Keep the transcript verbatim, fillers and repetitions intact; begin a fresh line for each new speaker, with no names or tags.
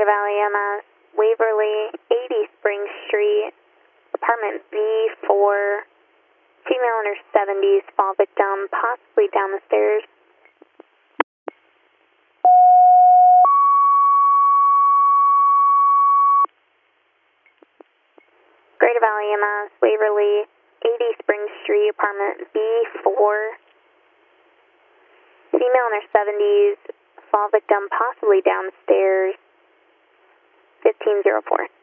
Valley M S, Waverly, eighty Spring Street, apartment B four, female in her seventies, fall victim, possibly down the stairs. Greater Valley M S, Waverly, eighty Spring Street, apartment B four, female in her seventies, fall victim, possibly downstairs, fifteen oh four.